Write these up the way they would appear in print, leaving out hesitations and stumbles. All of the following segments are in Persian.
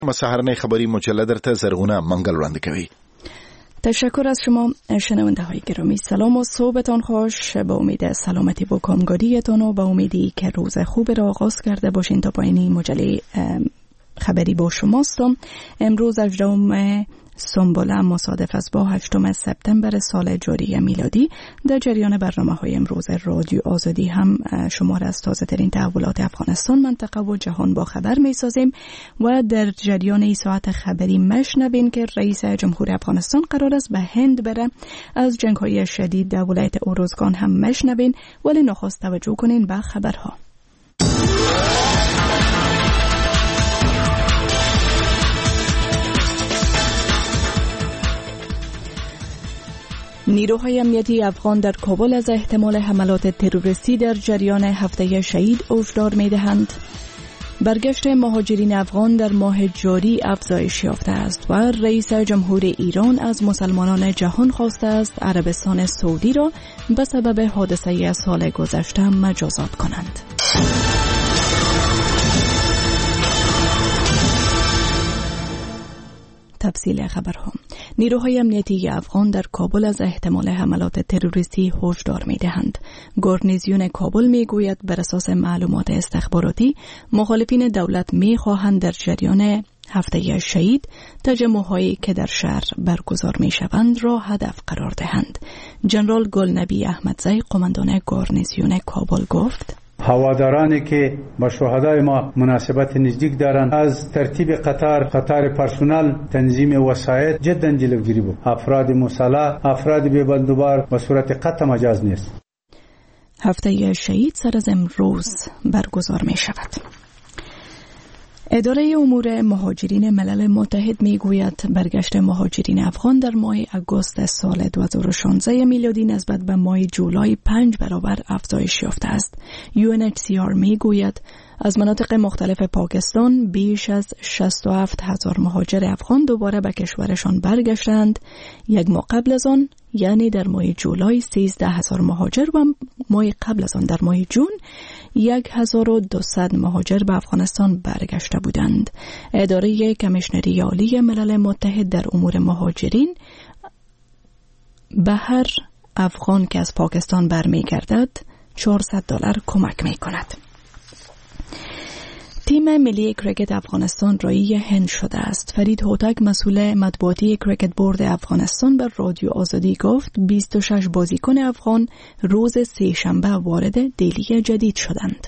سهرنه خبری مجله در زرغونه منگل رانده کوي. تشکر از شما شنونده های گرامی. سلام و صبحتان خوش. به امید سلامتی و کامگاریتان و به امیدی که روز خوب را آغاز کرده باشین تا پایین مجله خبری با شماستم. امروز 18 سنبله مصادف است با 8 سپتامبر سال جاری میلادی. در جریان برنامه‌های امروز رادیو آزادی هم شما را از تازه ترین تحولات افغانستان، منطقه و جهان با خبر می سازیم و در جریان این ساعت خبری مشنوین که رئیس جمهور افغانستان قرار است به هند بره. از جنگ‌های شدید در ولایت اروزگان هم مشنوین، ولی نخست توجه کنین به خبرها. نیروهای امنیتی افغان در کابل از احتمال حملات تروریستی در جریان هفته شهید هشدار می‌دهند. برگشت مهاجرین افغان در ماه جاری افزایش یافته است و رئیس جمهور ایران از مسلمانان جهان خواسته است عربستان سعودی را به سبب حادثه سال گذشته مجازات کنند. تفصیل خبرها. نیروهای امنیتی افغان در کابل از احتمال حملات تروریستی هشدار می‌دهند. گارنیزیون کابل می‌گوید بر اساس معلومات استخباراتی مخالفین دولت می‌خواهند در جریان هفته شهید تجمع‌هایی که در شهر برگزار می‌شوند را هدف قرار دهند. جنرال گلنبی احمدزی قماندان گارنیزیون کابل گفت: هوادارانی که با شهدای ما مناسبت نزدیک دارند از ترتیب قطار پرسونل، تنظیم وسایل جدا جلوگیری بود. افراد مسلح، افراد بی‌بندوبار به صورت قطع مجاز نیست. هفته شهید سر از امروز برگزار می شود. اداره امور مهاجرین ملل متحد میگوید برگشت مهاجرین افغان در ماه اگوست سال 2016 میلادی نسبت به ماه جولای 5 برابر افزایش یافته است. UNHCR میگوید از مناطق مختلف پاکستان بیش از 67,000 مهاجر افغان دوباره به کشورشان برگشتند. یک ماه قبل از آن، یعنی در ماه جولای، 13,000 مهاجر و ماه قبل از آن در ماه جون 1,200 مهاجر به افغانستان برگشته بودند. اداره کمیشنری عالی ملل متحد در امور مهاجرین به هر افغان که از پاکستان برمیگردد $400 کمک می‌کند. تیم ملی کریکت افغانستان رایی هند شده است. فرید هوتک مسئول مطبوعاتی کریکت بورد افغانستان به رادیو آزادی گفت 26 بازیکن افغان روز سه‌شنبه وارد دهلی جدید شدند.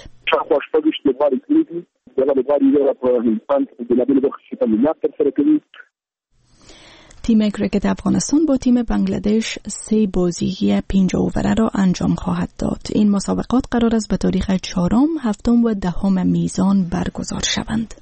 تیم کریکت افغانستان با تیم بنگلادش 3 بازی 5 اووره را انجام خواهد داد. این مسابقات قرار است به تاریخ 4، 7 و 10 میزان برگزار شوند.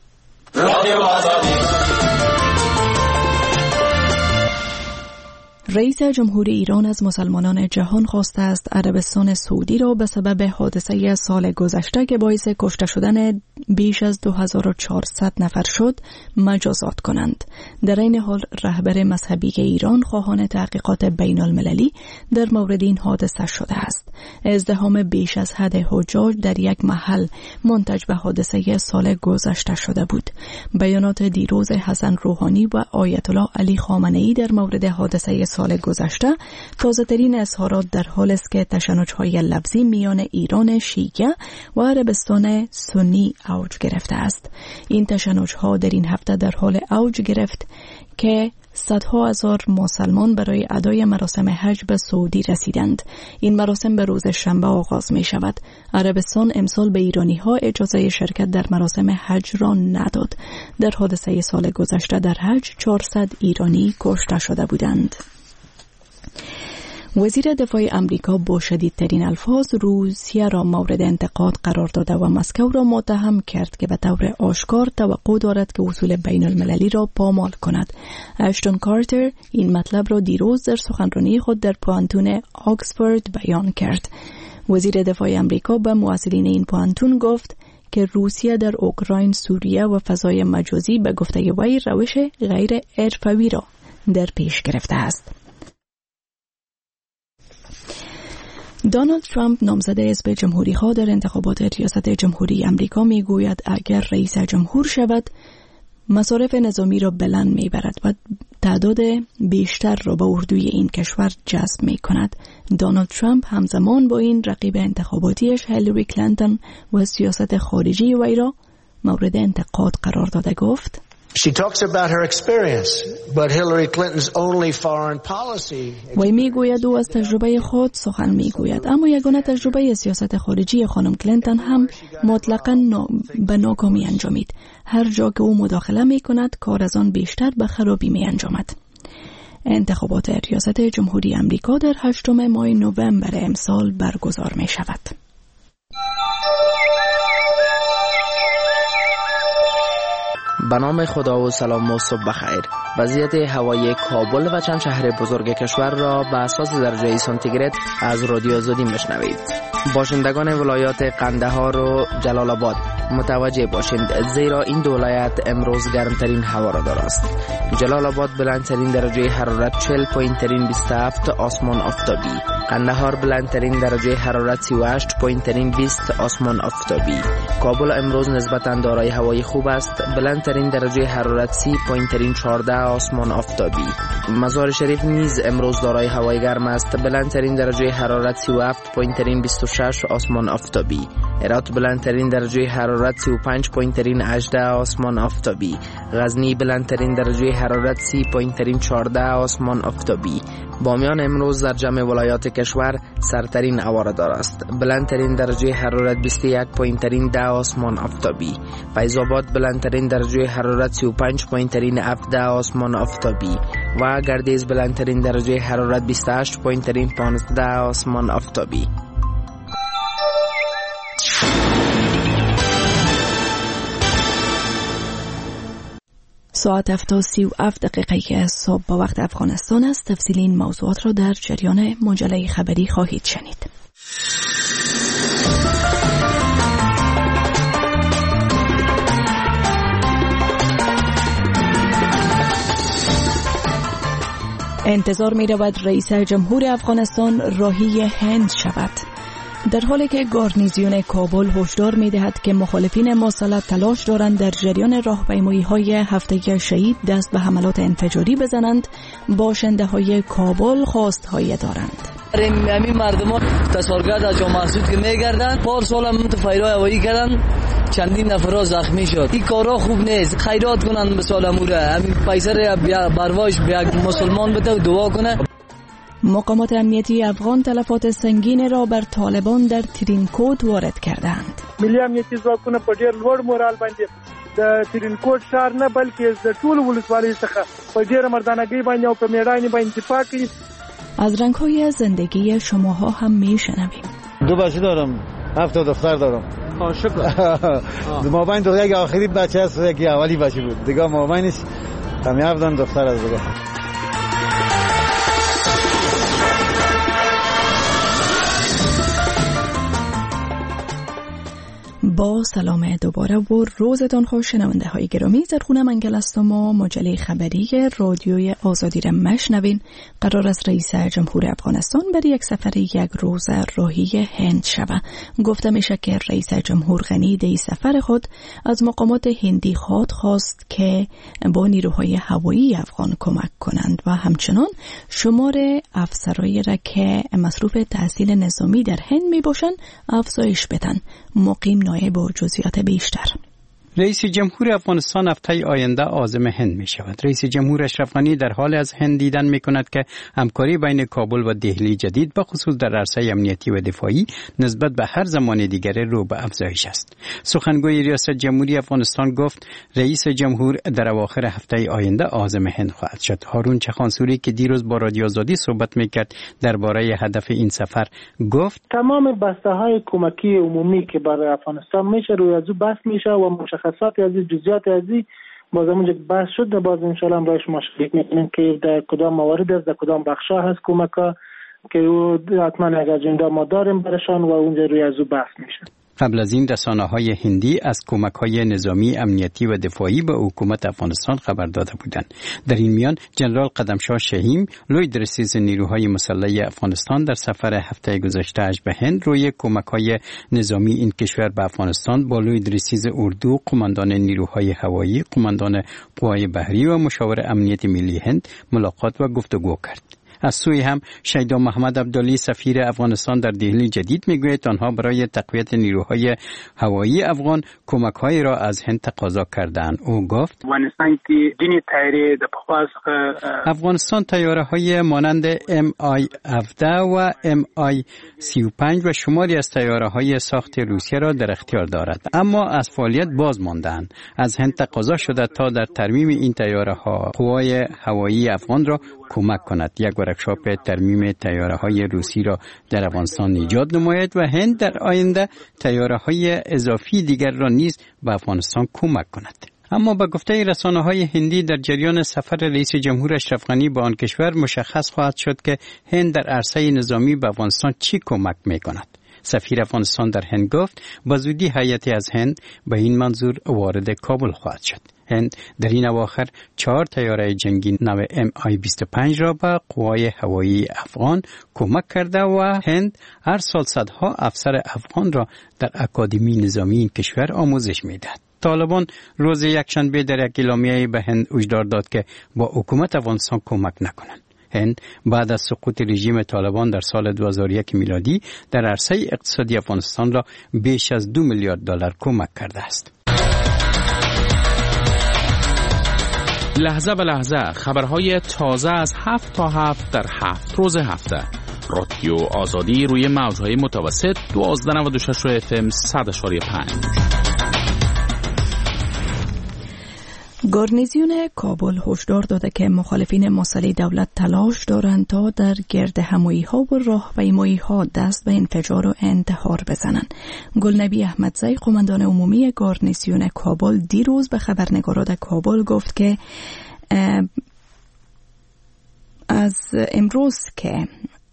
رئیس جمهور ایران از مسلمانان جهان خواسته است عربستان سعودی را به سبب حادثه سال گذشته که باعث کشته شدن بیش از 2400 نفر شد مجازات کنند. در این حال رهبر مذهبی ایران خواهان تحقیقات بین المللی در مورد این حادثه شده است. ازدحام بیش از حد حجاج در یک محل منتج به حادثه سال گذشته شده بود. بیانات دیروز حسن روحانی و آیت الله علی خامنه‌ای در مورد حادثه سال گذشته تازه ترین اظهارات در حال است که تشنج‌های لفظی میان ایران شیعه و عربستان سنی اوج گرفته است. این تشنج‌ها در این هفته در حال اوج گرفت که صدها هزار مسلمان برای ادای مراسم حج به سعودی رسیدند. این مراسم به روز شنبه آغاز می شود. عربستان امسال به ایرانی ها اجازه شرکت در مراسم حج را نداد. در حادثه سال گذشته در حج 400 ایرانی کشته شده بودند. وزیر دفاع امریکا با شدیدترین الفاظ روسیه را مورد انتقاد قرار داده و مسکو را متهم کرد که به طور آشکار توقع دارد که اصول بین المللی را پامال کند. اشتون کارتر این مطلب را دیروز در سخنرانی خود در پوانتون آکسفورد بیان کرد. وزیر دفاع امریکا به مسئولین این پوانتون گفت که روسیه در اوکراین، سوریه و فضای مجازی به گفته وی روش غیر حرفه‌ای را در پیش گرفته است. دونالد ترامپ نامزد حزب جمهوری‌خواه در انتخابات ریاست جمهوری امریکا می‌گوید اگر رئیس جمهور شود مصارف نظامی را بلند میبرد و تعداد بیشتر را به اردوی این کشور جذب می کند. دونالد ترامپ همزمان با این رقیب انتخاباتیش هیلاری کلینتون و سیاست خارجی وی را مورد انتقاد قرار داده گفت: She talks about her experience, but Hillary Clinton's only foreign policy. وی میگوید او از تجربه خود سخن میگوید، اما یگانه تجربه سیاست خارجی خانم کلینتون هم مطلقاً به ناکامی انجامید. هر جا که او مداخله میکند کار از آن بیشتر به خرابی میانجامد. انتخابات ریاست جمهوری امریکا در 8 ماه نوامبر امسال برگزار می شود. به نام خدا و سلام و صبح بخیر. وضعیت هوایی کابل و چند شهر بزرگ کشور را به اساس درجه سانتیگراد از رادیو آزادی میشنوید. باشندگان ولایات قندهار و جلال آباد متوجه باشند، زیرا این دو ولایت امروز گرمترین هوا را دارست. جلال آباد بلندترین درجه حرارت 40 پایین ترین 27 آسمان آفتابی. قندهار بلندترین درجه حرارت 38 پایین ترین 20 آسمان آفتابی. کابل امروز نسبتاً دارای هوای خوب است، بلندترین درجه حرارت 30 پایین ترین 14 آسمان آفتابی. مزار شریف نیز امروز دارای هوای گرم است، بلندترین درجه حرارت 37 پایین ترین 26 آسمان آفتابی. هرات بلندترین درجه حرارت 35 پایین ترین 18 آسمان آفتابی. غزنی بلندترین درجه حرارت 30 پایین ترین 14 آسمان آفتابی. بامیان امروز در جمع ولایات کشور سرترین هوا را دارست، بلندترین درجه حرارت 21 پایین ترین 10 آسمان آفتابی. فیض آباد بلندترین درجه حرارت 35 پایین ترین 17 آسمان آفتابی و گردیز بلندترین درجه حرارت 28 پایین ترین 15 آسمان آفتابی. ساعت 7:37 که صبح با وقت افغانستان است. تفصیل این موضوعات را در جریان مجله خبری خواهید شنید. انتظار می رود رئیس جمهور افغانستان راهی هند شود. در حالی که گارنیزیون کابل هشدار می‌دهد که مخالفین مسلح تلاش دارند در جریان راهپیمایی‌های هفته شهید دست به حملات انفجاری بزنند، باشنده‌های کابل خواست‌هایی دارند. همین مردم تصارگرد از جامعه مسعود که میگردن پارسال هم فیرای هوایی کردن، چندین نفر زخمی شد. این کارا خوب نیست. خیرات کنن به سالموره، همین پیسر بروایش به مسلمان بده و دعا کنه. مقامات امنیتی افغان تلفات سنگین را بر طالبان در ترینکوت وارد کردند. ملي امنیتي ځواکونه په ډېر لوړ مورال باندې د ترینکوټ ښار نه بلکې د ټول ولسوالۍ څخه په ډېره مردانګۍ باندې او په میړانې باندې دفاع کوي. از رنگ‌های زندگی شماها هم میشنویم. 2 بچه دارم، 7 دختر دارم. شکر. مابین دختر یک آخری بچه است، یکی اولی بچه بود. دیگه مابینش همه 7 دختر از دیگه. با سلام دوباره و روزتان خوش شنونده های گرامی. در خونه منگل هستم و مجله خبری رادیوی آزادی را مشنوین. قرار است رئیس جمهور افغانستان برای یک سفر 1 روزه راهی هند شود. گفته میشه که رئیس جمهور غنی در سفر خود از مقامات هندی خواست که با نیروهای هوایی افغان کمک کنند و همچنان شمار افسرایی را که مصروف تحصیل نظامی در هند می باشند افزایش بدن. مقیم نایب با جزئیات بیشتر. رئیس جمهور افغانستان هفته آینده عازم هند می شود. رئیس جمهور اشرف غنی در حال از هند دیدن می کند که همکاری بین کابل و دهلی جدید به خصوص در عرصه امنیتی و دفاعی نسبت به هر زمان دیگر رو به افزایش است. سخنگوی ریاست جمهوری افغانستان گفت رئیس جمهور در اواخر هفته آینده عازم هند خواهد شد. هارون چخانسوری که دیروز با رادیو آزادی صحبت میکرد درباره هدف این سفر گفت تمام بسته‌های کمکی عمومی که برای افغانستان میشه روی از بحث میشه و مشخصات از جزئیات از باز اونجا بحث شد. باز ان شاء الله برای شما شریک میکنیم که در کدام موارد است، در کدام بخشا هست کمک‌ها که حتما یک اجندا ما داریم برشان و اونجا روی از بحث میشه. قبل از این رسانه‌های هندی از کمک‌های نظامی، امنیتی و دفاعی به حکومت افغانستان خبر داده بودند. در این میان جنرال قدمشاه شهیم، لوی درسیز نیروهای مسلح افغانستان، در سفر هفته گذشته به هند روی کمک‌های نظامی این کشور به افغانستان با لوی درسیز اردو، قماندان نیروهای هوایی، قماندان قوای بحری و مشاور امنیت ملی هند ملاقات و گفتگو کرد. از سوی هم شیدا محمد عبدالی سفیر افغانستان در دهلی جدید میگوید آنها برای تقویت نیروهای هوایی افغان کمک‌هایی را از هند تقاضا کردند. او گفت افغانستان تیاره‌های مانند MI-17 و MI-35 و شماری از تیاره‌های ساخت روسیه را در اختیار دارد، اما از فعالیت باز مانده‌اند. از هند تقاضا شده تا در ترمیم این تیاره‌ها قوای هوایی افغان را کمک کند. یک ورکشاپ ترمیم تیاره‌های روسی را در افغانستان ایجاد نماید و هند در آینده تیاره‌های اضافی دیگر را نیز به افغانستان کمک کند. اما به گفته رسانه‌های هندی در جریان سفر رئیس جمهور اشرف غنی به آن کشور مشخص خواهد شد که هند در عرصه نظامی به افغانستان چی کمک می‌کند. سفیر افغانستان در هند گفت به زودی هیئتی از هند به این منظور وارد کابل خواهد شد. هند در این اواخر 4 تیاره جنگی نو MI-25 را به قوای هوایی افغان کمک کرده و هند هر سال صدها افسر افغان را در اکادمی نظامی این کشور آموزش می‌دهد. طالبان روز یکشنبه در یک اعلامیه به هند هشدار داد که با حکومت افغانستان کمک نکنند. هند بعد از سقوط رژیم طالبان در سال 2001 میلادی در عرصه اقتصادی افغانستان را بیش از 2 میلیارد دلار کمک کرده است. لحظه به لحظه خبرهای تازه از 7 تا 7 در 7 روز هفته. رادیو آزادی روی موجهای متوسط 1296 FM 100.5. گارنیزیون کابل هشدار داده که مخالفین مسلح دولت تلاش دارند تا در گرد همایی‌ها و راهپیمایی‌ها دست به انفجار و انتحار بزنند. گلنبی احمدزی قماندان عمومی گارنیزیون کابل دیروز به خبرنگاران کابل گفت که از امروز که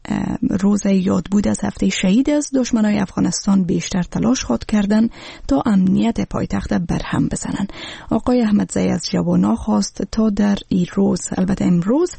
روز یاد بود از هفته شهید از دشمنای افغانستان بیشتر تلاش خود کردن تا امنیت پایتخت برهم بزنن. آقای احمدزی از جوانا خواست تا در این روز، البته امروز،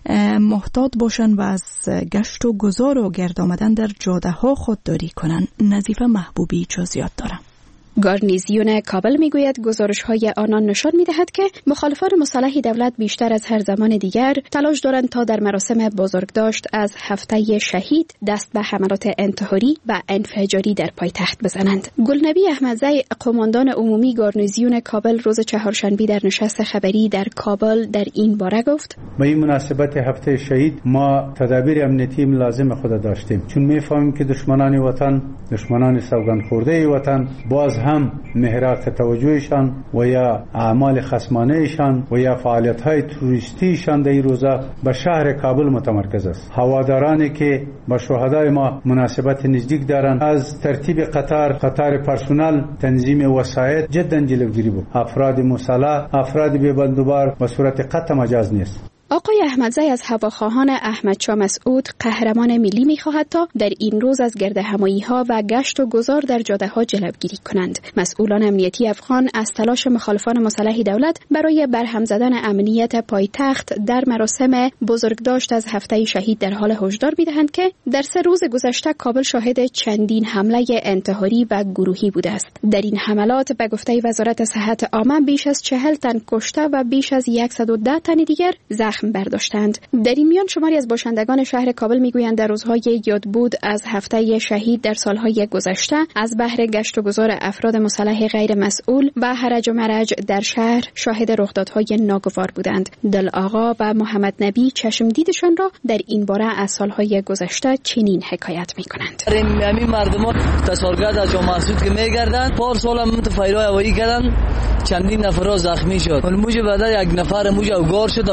محتاط باشن و از گشت و گذار و گرد آمدن در جاده ها خودداری کنن. نظیفه محبوبی جزئیات دارم. گارنیزیون کابل میگوید گزارش‌های آنان نشان می‌دهد که مخالفان مسلح دولت بیشتر از هر زمان دیگر تلاش دارند تا در مراسم بزرگداشت از هفته شهید دست به حملات انتحاری و انفجاری در پایتخت بزنند. گلنبی احمدزی قماندان عمومی گارنیزیون کابل روز چهارشنبه در نشست خبری در کابل در این باره گفت: به این مناسبت هفته شهید ما تدابیر امنیتی لازم خود داشتیم، چون می‌فهمیم که دشمنان وطن، دشمنان سوگند خورده وطن باز هم محراق توجهشان و یا اعمال خصمانهشان و یا فعالیت‌های توریستیشان در این روزا به شهر کابل متمرکز است. هوادارانی که با شهدای ما مناسبت نزدیک دارند از ترتیب قطار پرسونل، تنظیم وسایط جدا جلوگیری بود. افراد مسلح، افراد بی‌بندوبار به صورت قطع مجاز نیست. آقای احمدزی از هواخواهان احمدشاه مسعود قهرمان ملی می‌خواهد تا در این روز از گرد همایی‌ها و گشت و گذار در جاده‌ها جلوگیری کنند. مسئولان امنیتی افغان از تلاش مخالفان مسلح دولت برای برهم زدن امنیت پایتخت در مراسم بزرگداشت از هفته شهید در حال هشدار می‌دهند که در 3 روز گذشته کابل شاهد چندین حمله انتحاری و گروهی بوده است. در این حملات به گفته وزارت صحت عامه بیش از 40 تن کشته و بیش از 110 تن دیگر زخم برداشتند. در این میان شماری از باشندگان شهر کابل میگویند در روزهای یاد بود از هفته شهید در سالهای گذشته از بهر گشت و گذار افراد مسلح غیر مسئول و هرج و مرج در شهر شاهد رخدادهای ناگوار بودند. دل آقا و محمد نبی چشم دیدشان را در این باره از سالهای گذشته چنین حکایت میکنند: همین مردمان تسارگرد از جامعه مسعود که میگردند پار سال هم فایرای هوایی کردن، چندین نفر زخمی شد. موج بعد یک نفر موج اوگار شد، هوایی خورد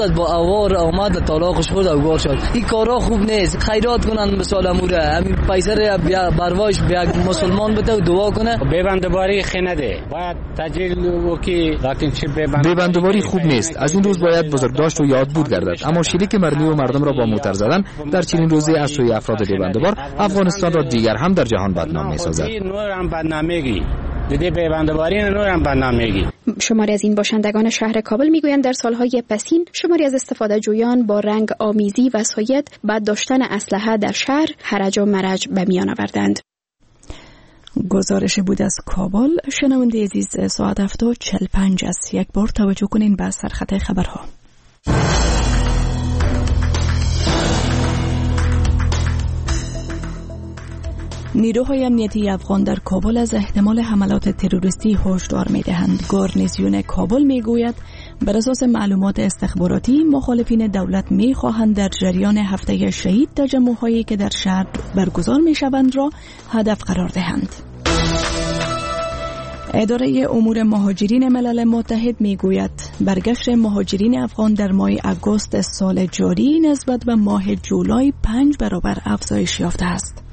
خودت با اوار آمد طلاقش خود اوگار شد. این کارا خوب نیست. خیرات کنن مثال اموره همین پیسه رو بروایش به یک مسلمان بده و دعا کنه. ببندباری خنده باید تجلیل وکی لکن چه ببندباری خوب نیست. از این روز باید بزرگداشت و یاد بود گردد. اما شلیک مردمی و مردم را با موتر زدن در چنین روزی از سوی افراد ببندبار افغانستان را دیگر هم در جهان بدنام می‌سازد. شماری از این باشندگان شهر کابل میگویند در سالهای پسین شماری از استفاده جویان با رنگ آمیزی و سید بعد داشتن اسلحه در شهر حرج و مرج به میان آوردند. گزارش بود از کابل. شنونده عزیز، ساعت 7:45 است. یک بار توجه کنین به سرخط خبرها. نیروهای امنیتی افغان در کابل از احتمال حملات تروریستی هشدار می‌دهند. گارنیزیون کابل می‌گوید بر اساس معلومات استخباراتی مخالفین دولت می‌خواهند در جریان هفته شهید تجمع‌هایی که در شهر برگزار می‌شوند را هدف قرار دهند. اداره امور مهاجرین ملل متحد میگوید برگشت مهاجرین افغان در ماه آگوست سال جاری نسبت به ماه جولای 5 برابر افزایش یافته است.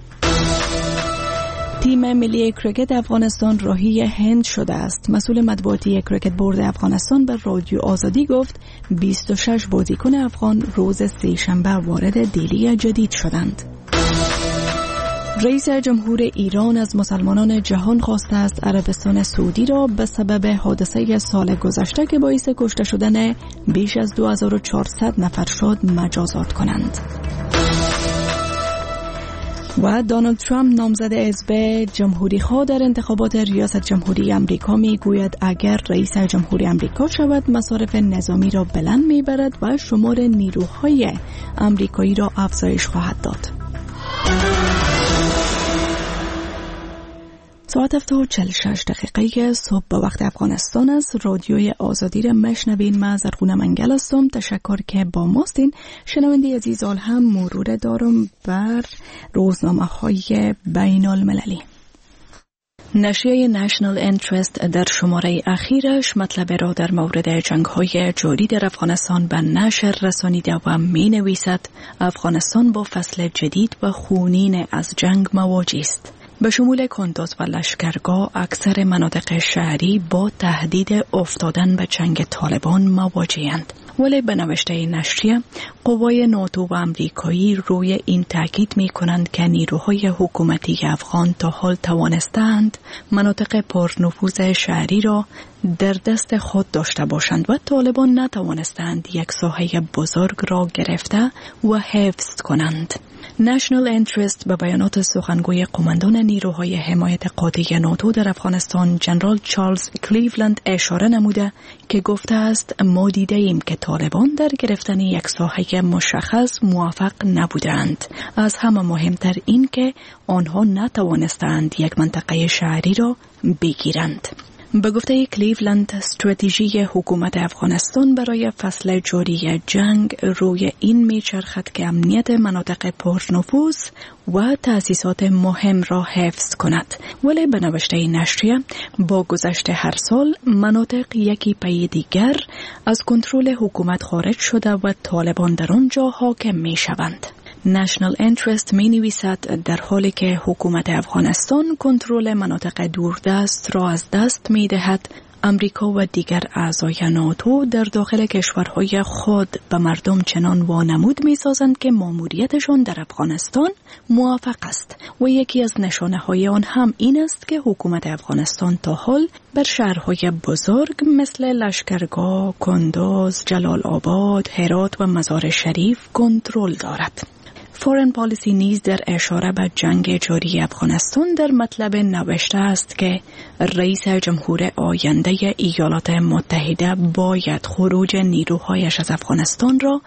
تیم ملی کریکت افغانستان راهی هند شده است. مسئول مطبوعاتی کریکت بورد افغانستان به رادیو آزادی گفت 26 بازیکن افغان روز سه‌شنبه وارد دهلی جدید شدند. رئیس جمهور ایران از مسلمانان جهان خواسته است عربستان سعودی را به سبب حادثه سال گذشته که باعث کشته شدن بیش از 2400 نفر شد مجازات کنند. و دونالد ترامپ نامزد حزب جمهوری خواه در انتخابات ریاست جمهوری امریکا میگوید اگر رئیس جمهوری امریکا شود مصارف نظامی را بلند میبرد و شمار نیروهای امریکایی را افزایش خواهد داد. ساعت 7:46 صبح به وقت افغانستان است. رادیوی آزادی را مشنوین. من زرغونه منگل هستم. تشکر که با ماستین. شنونده عزیز، هم مرور دارم بر روزنامه‌های بین المللی. نشریه نشنال انترست در شماره اخیرش مطلب را در مورد جنگ‌های جاری در افغانستان به نشر رسانیده و می‌نویسد افغانستان با فصل جدید و خونین از جنگ مواجه است. به شمول کندوز و لشکرگاه اکثر مناطق شهری با تهدید افتادن به جنگ طالبان مواجه‌اند. ولی به نوشته نشریه قوای ناتو و امریکایی روی این تاکید می کنند که نیروهای حکومتی افغان تا حال توانستند مناطق پرنفوذ شهری را در دست خود داشته باشند و طالبان نتوانستند یک ساحه بزرگ را گرفته و حفظ کنند. نشنال انترست به بیانات سخنگوی قماندان نیروهای حمایت قاطع ناتو در افغانستان جنرال چارلز کلیولند اشاره نموده که گفته است ما دیده ایم که طالبان در گرفتن یک ساحه مشخص موفق نبودند. از همه مهمتر این که آنها نتوانستند یک منطقه شهری را بگیرند. به گفته کلیولند استراتژی حکومت افغانستان برای فصل جاری جنگ روی این میچرخد که امنیت مناطق پرنفوذ و تأسیسات مهم را حفظ کند. ولی به نوشته نشریه با گذشت هر سال مناطق یکی پی دیگر از کنترل حکومت خارج شده و طالبان در آنجا حاکم می شوند. نشنال انترست می نویسد در حالی که حکومت افغانستان کنترل مناطق دوردست را از دست می دهد، امریکا و دیگر اعضای ناتو در داخل کشورهای خود به مردم چنان وانمود می سازند که ماموریتشان در افغانستان موفق است و یکی از نشانه های آن هم این است که حکومت افغانستان تا حال بر شهرهای بزرگ مثل لشکرگاه، کندوز، جلال آباد، هرات و مزار شریف کنترل دارد. فورن پالیسی نیز در اشاره به جنگ جاری افغانستان در مطلب نوشته است که رئیس جمهور آینده ایالات متحده باید خروج نیروهایش از افغانستان را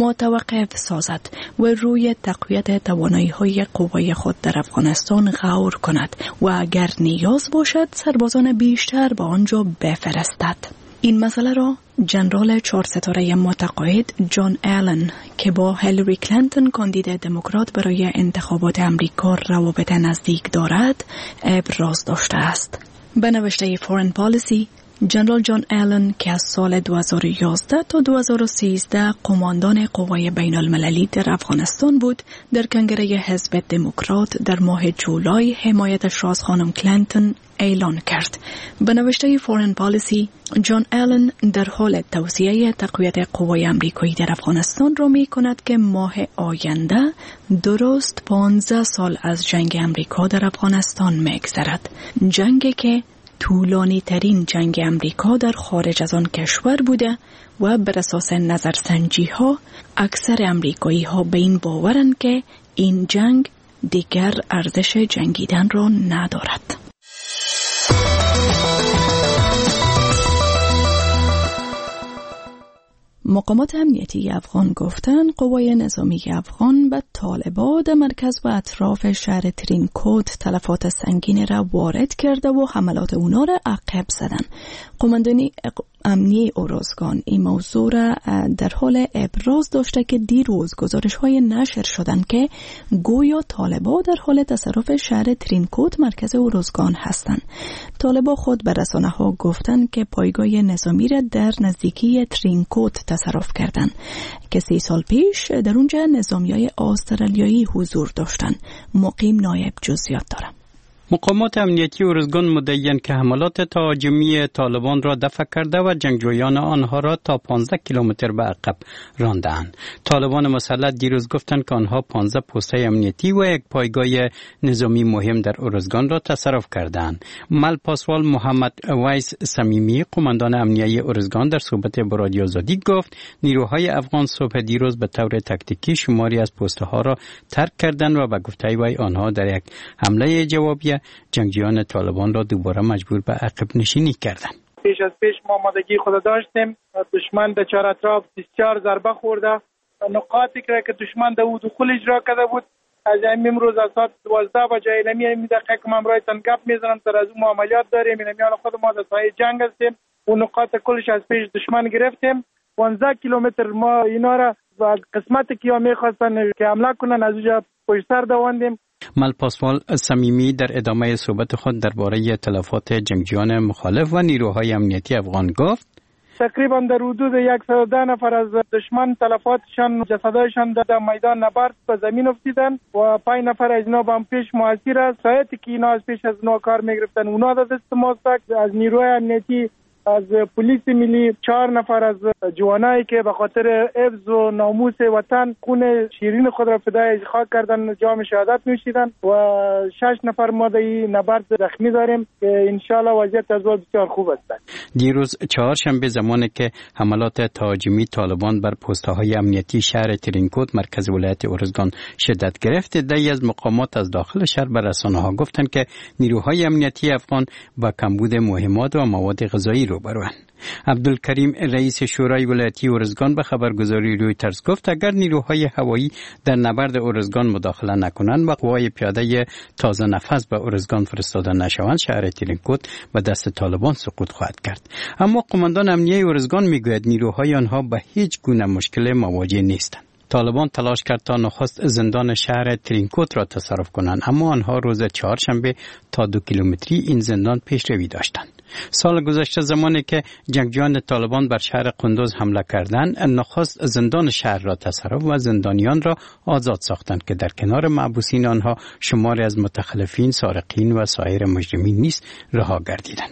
متوقف سازد و روی تقویت توانایی‌های قوای خود در افغانستان غور کند و اگر نیاز باشد سربازان بیشتر به آنجا بفرستد. این مسئله را جنرال 4 ستاره متقاعد جان آلن که با هیلاری کلینتون کاندید دموکرات برای انتخابات امریکا روابط نزدیک دارد ابراز داشته است. به نوشته فورن پالیسی جنرال جان آلن که از سال 2011 تا 2013 قماندان قوای بین المللی در افغانستان بود، در کنگره حزب دموکرات در ماه جولای حمایتش را از خانم کلینتون اعلان کرد. به نوشته فورن پالیسی، جان آلن در حال توسعه تقویت قوای آمریکایی در افغانستان را می کند که ماه آینده درست 15 سال از جنگ آمریکا در افغانستان می‌گذرد. جنگی که طولانی ترین جنگ آمریکا در خارج از آن کشور بوده و بر اساس نظرسنجی ها اکثر آمریکایی ها به این باورند که این جنگ دیگر ارزش جنگیدن را ندارد. مقامات امنیتی افغان گفتند قوای نظامی افغان به طالبان در مرکز و اطراف شهر ترینکوت تلفات سنگین را وارد کرده و حملات اونا را عقب زدن. قماندانی امنی اورزگان این موضوع را در حال ابراز داشته که دیروز گزارش‌های نشر شدند که گویا طالبان در حال تصرف شهر ترینکوت مرکز اورزگان هستند. طالبان خود به رسانه‌ها گفتند که پایگاه نظامی را در نزدیکی ترینکوت تصرف کردند که 30 سال پیش در اونجا نظامیای استرالیایی حضور داشتند. مقیم نایب جزئیات دارم. مقامات امنیتی اورزگان مدعی‌اند که حملات تهاجمی طالبان را دفع کرده و جنگجویان آنها را تا 15 کیلومتر به عقب رانده‌اند. طالبان مسلح دیروز گفتند که آنها 15 پست امنیتی و یک پایگاه نظامی مهم در اورزگان را تصرف کردند. ملپاسوال محمد ویس صمیمی قماندان امنیتی اورزگان در صحبت با رادیو آزادی گفت نیروهای افغان صبح دیروز به طور تاکتیکی شماری از پست‌ها را ترک کردند و به گفته وی آنها در یک حمله جوابی جنگجویان طالبان را دوباره مجبور به عقب نشینی کردند. پیش از پیش ما آمادگی خود داشتیم. دشمن در چهار اطراف بسیار ضربه خورده. نقاطی که دشمن در او دخول اجرا کرده بود از امروز از ساعت 12 بجه این دقیقه که من برایتان گپ میزنم در از اون عملیات داریم. این میان خود ما در ساحه جنگ هستیم. اون نقاط کلش از پیش دشمن گرفتیم. 15 کیلومتر ما اینا را و قسمتی که میخواستن که حمله کنن از اونجا پشت سر دواندیم. ملپاسوال صمیمی در ادامه صحبت خود درباره تلفات جنگجویان مخالف و نیروهای امنیتی افغان گفت تقریبا در حدود 110 نفر از دشمن تلفاتشان جسدایشان در میدان نبرد به زمین افتیدن و 5 نفر از اینا هم پیش مؤثر است. سایتی که اینا از پیش از اینا کار میگرفتن اونا در دست ماست. از نیروهای امنیتی از پلیس ملی 4 نفر از جوانایی که به خاطر حفظ و ناموس وطن خون شیرین خود را فدای خاک کردن جام شهادت نوشیدن و 6 نفر ما در این نبرد زخمی داریم که انشالله وضعیت از بسیار خوب است. دیروز چهارشنبه زمانی که حملات تهاجمی طالبان بر پست‌های امنیتی شهر ترینکوت مرکز ولایت اورزگان شدت گرفت، عده‌ای از مقامات از داخل شهر به رسانه‌ها گفتند که نیروهای امنیتی افغان با کمبود مهمات و مواد غذایی روبروند. عبدالکریم رئیس شورای ولایتی اورزگان به خبرگزاری رویترز گفت اگر نیروهای هوایی در نبرد اورزگان مداخله نکنند و قوای پیاده تازه نفس به اورزگان فرستاده نشوند شهر ترینکوت به دست طالبان سقوط خواهد کرد. اما قماندان امنیتی اورزگان میگوید نیروهای آنها به هیچ گونه مشکل مواجه نیستند. طالبان تلاش کرد تا نخست زندان شهر ترینکوت را تصرف کنند، اما آنها روز چهارشنبه تا 2 کیلومتری این زندان پیشروی داشتند. سال گذشته زمانی که جنگجویان طالبان بر شهر قندوز حمله کردند، نخست زندان شهر را تصرف و زندانیان را آزاد ساختند که در کنار محبوسین آنها شماری از متخلفین، سارقین و سایر مجرمین نیز رها گردیدند.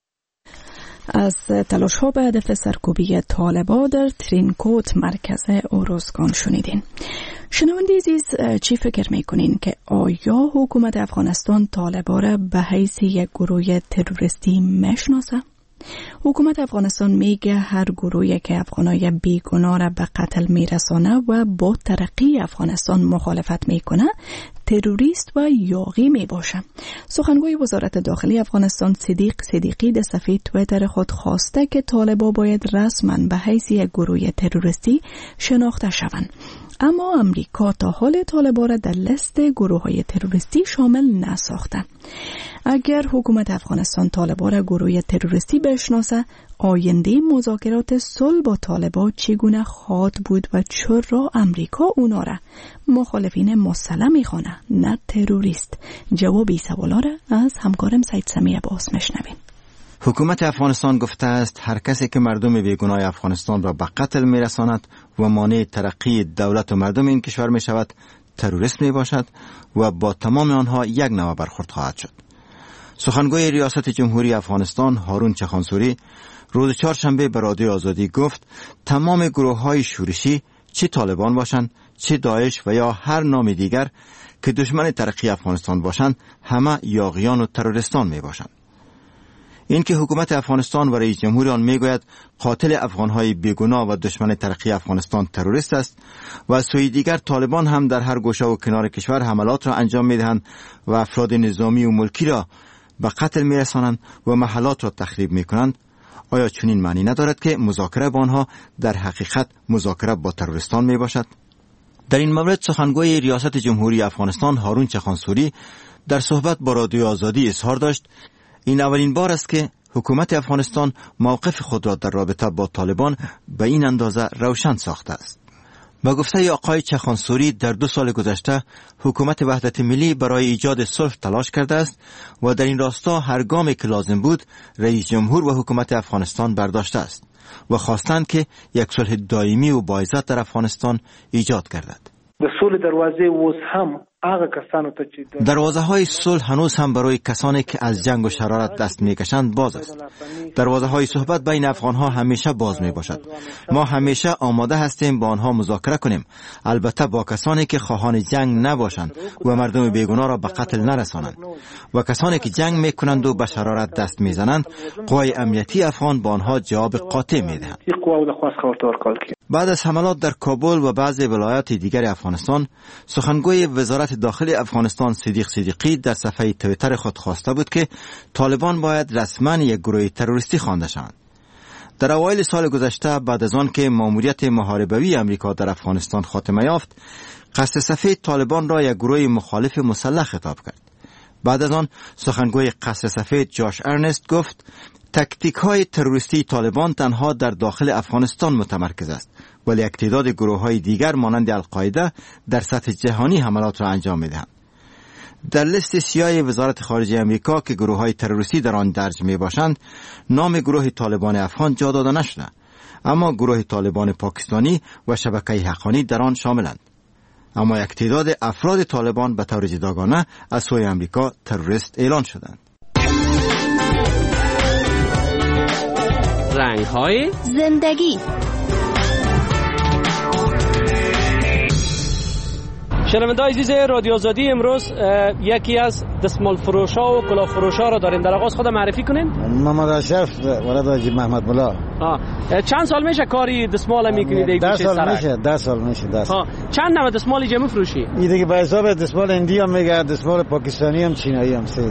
از تلاش‌ها به هدف سرکوبی طالبان در ترینکوت مرکز اورزگان شنیدین. شنونده عزیز، چی فکر میکنین که آیا حکومت افغانستان طالبان را به حیث یک گروه تروریستی میشناسه؟ حکومت افغانستان میگه هر گروهی که افغانای بیگناه را به قتل میرسانه و با ترقی افغانستان مخالفت میکنه تروریست و یاغی می باشه. سخنگوی وزارت داخلی افغانستان صدیق صدیقی در صفحه توییتر خود خواسته که طالبان باید رسما به حیث یک گروه تروریستی شناخته شوند. اما امریکا تا حال طالبان را در لیست گروه‌های تروریستی شامل نساخته. اگر حکومت افغانستان طالبان را گروه تروریستی بشناسه، آینده مذاکرات صلح با طالبان چگونه خواهد بود و چرا امریکا اونا را مخالفین مسلح میخوانه نه تروریست؟ جواب این سوالا را از همکارم سید سمی عباس میشنویم. حکومت افغانستان گفته است هر کسی که مردم بیگناه افغانستان را به قتل می‌رساند و مانع ترقی دولت و مردم این کشور می‌شود تروریست میباشد و با تمام آنها یک نوع برخورد خواهد شد. سخنگوی ریاست جمهوری افغانستان هارون چخانسوری روز چهارشنبه به رادیو آزادی گفت تمام گروه‌های شورشی چه طالبان باشند، چه داعش و یا هر نام دیگر که دشمن ترقی افغانستان باشند همه یاغیان و تروریستان میباشند. این که حکومت افغانستان و رئیس جمهور آن میگوید قاتل افغانهای بیگناه و دشمن ترقی افغانستان تروریست است و از سوی دیگر طالبان هم در هر گوشه و کنار کشور حملات را انجام میدهند و افراد نظامی و ملکی را به قتل میرسانند و محلات را تخریب میکنند، آیا چنین معنی ندارد که مذاکره با آنها در حقیقت مذاکره با تروریستان میباشد؟ در این مورد سخنگوی ریاست جمهوری افغانستان هارون چخانسوری در صحبت با رادیو آزادی اظهار داشت این اولین بار است که حکومت افغانستان موقف خود را در رابطه با طالبان به این اندازه روشن ساخته است. با گفته آقای چخانسوری در 2 سال گذشته حکومت وحدت ملی برای ایجاد صلح تلاش کرده است و در این راستا هر گامی که لازم بود رئیس جمهور و حکومت افغانستان برداشته است و خواستند که یک صلح دائمی و باعزت در افغانستان ایجاد گردد. دروازه های صلح هنوز هم برای کسانی که از جنگ و شرارت دست میکشند باز است. دروازه های صحبت بین افغان ها همیشه باز می باشد. ما همیشه آماده هستیم با آنها مذاکره کنیم، البته با کسانی که خواهان جنگ نباشند و مردم بیگناه را به قتل نرسانند و کسانی که جنگ میکنند و به شرارت دست میزنند قوای امنیتی افغان با آنها جواب قاطع میدهند. بعد از حملات در کابل و بعضی ولایات دیگر افغانستان، سخنگوی وزارت داخلی افغانستان صدیق صدیقی در صفحه توییتر خود خواسته بود که طالبان باید رسما یک گروه تروریستی خوانده شوند. در اوایل سال گذشته بعد از آن که ماموریت محاربوی امریکا در افغانستان خاتمه یافت، قصد سفید طالبان را یک گروه مخالف مسلح خطاب کرد. بعد از آن سخنگوی قصد سفید جاش ارنست گفت تکتیک های تروریستی طالبان تنها در داخل افغانستان متمرکز است، ولی یک تعداد گروه های دیگر مانند القاعده در سطح جهانی حملات را انجام میدهند. در لیست سیاه وزارت خارجه امریکا که گروه های تروریستی در آن درج می باشند نام گروه طالبان افغان جا داده نشده، اما گروه طالبان پاکستانی و شبکه حقانی در آن شاملند. اما یک تعداد افراد طالبان به طور جداگانه از سوی امریکا تروریست اعلان شدند. رنگ‌های زندگی. شنونده‌های عزیز رادیو آزادی، امروز یکی از دستمال فروش‌ها و کلاه فروش‌ها را داریم. در آغاز خود معرفی کنین. محمد اشرف ولد حاجی محمد ملا. چند سال میشه کاری دستمال میکنید؟ 10 سال میشه. 10 سال میشه. چند نوع دستمال اینجا میفروشی؟ این دیگه به حساب دستمال هندی هم میگه، دستمال پاکستانی هم، چینایی هم سه.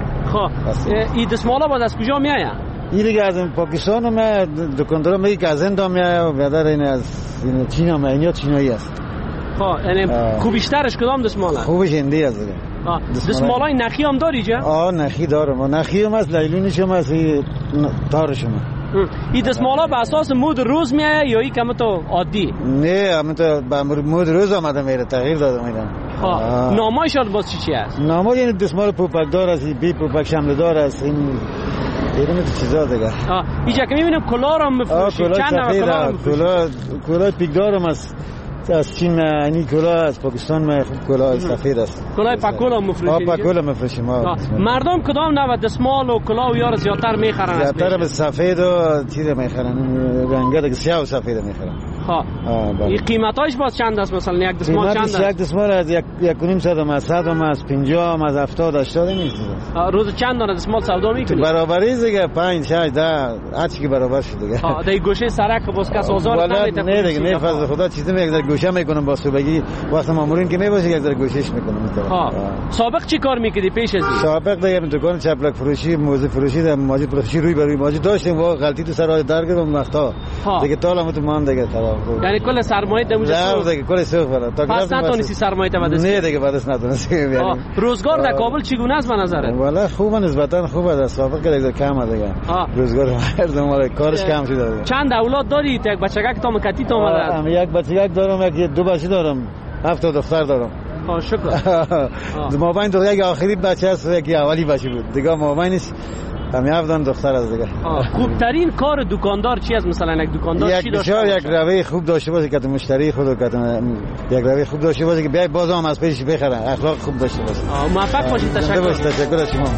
این دستمالا باز از کجا میآید؟ این دیگه از پاکستان هم دکاندارا میگه که از هند هم میآید و بعد این از چین هم اینیا چینایی است. یعنی خوبیشترش کدام دستماله؟ خوبش هندی است دیگه. دستمالای نخی هم داری جا؟ نخی دارم. نخی هم از لیلونیش هم از تارش هم. این دستمالا به اساس مود روز میآید یا این کم تو عادی؟ نه، همین تو به مود روز آمده میره، تغییر داده میره. نامایشان باز چی است؟ نامای یعنی دستمال پوپک دار است، بی پوپک شمله دار است، این تو چیزا دیگه. اینجا که میبینم کلاه رو میفروشی، چند نوع کلاه رو میفروشی؟ کلاه پیک دارم از چین، یعنی کلاه از پاکستان من خوب کلاه سفید است. کلاه پاکولا میفروشی؟ پاکولا میفروشیم. مردم کدام نوع دستمال و کلاه و یار زیادتر میخرن؟ زیادتر به سفید و چیز میخرن، رنگ دیگه سیاه و سفید میخرن. این قیمتاش باز چند است؟ مثلا یک دستمال چند است؟ یک دستمال از 1.5 از 100 از 50 از 70 80 میشه. روز چند دانه دستمال سودا میکنی؟ برابری دیگه 5 6 10 هر چی که برابر شد دیگه. در گوشه سرک باز کس آزار نمیده. نه دیگه، نه فضل خدا چیزی میگه در گوشه میکنم با صبحگی وقت مامورین که میباشه یک در گوشهش میکنم. سابق چی کار میکردی پیش از این؟ سابق دیگه دکان چپلک فروشی، موزه فروشی، در ماجد فروشی روی بر روی ماجد داشتیم و غلطی تو سرای در گرفتم وقتا دیگه تالم تو مان دیگه طرف. یعنی کل سرمایه دموزه دیگه کل سوق برا تا پس نتونستی سرمایه تمدست؟ نه دیگه بعدش نتونستی. یعنی روزگار در کابل چگونه است به نظرت؟ والا خوبه، نسبتا خوبه. از سابق دیگه کمه دیگه. روزگار مردم مال کارش کم شده. چند اولاد داری؟ یک بچگک تا مکتی تا اومد؟ یک بچگک دارم، یک دو بچه دارم، 7 دختر دارم. شکر. مابین دو یک آخری بچه است، یکی اولی بچه بود. دیگه مابینش همین 7 دختر از دیگه. خوبترین کار دکاندار چی است؟ مثلا یک دکاندار چی داشته باشه؟ یک روی خوب داشته باشه که مشتری خود یک روی خوب داشته باشه که بیای بازم از پیش بخره، اخلاق خوب داشته باشه. موفق باشید. تشکر از شما.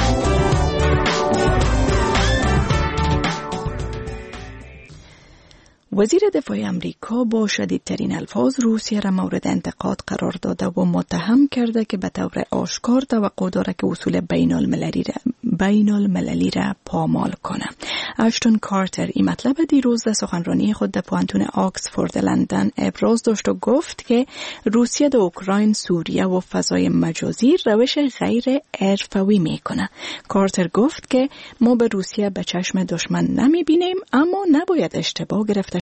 وزیر دفاع امریکا با شدیدترین الفاظ روسیه را مورد انتقاد قرار داده و متهم کرده که به طور آشکار توقع داره که اصول بین المللی را پامال کنه. اشتون کارتر این مطلب دیروز در سخنرانی خود در پوانتون آکسفورد لندن ابراز داشت و گفت که روسیه در اوکراین، سوریه و فضای مجازی روش غیر حرفه‌ای میکنه. کارتر گفت که ما به روسیه به چشم دشمن نمیبینیم، اما نباید اشتباه گرفته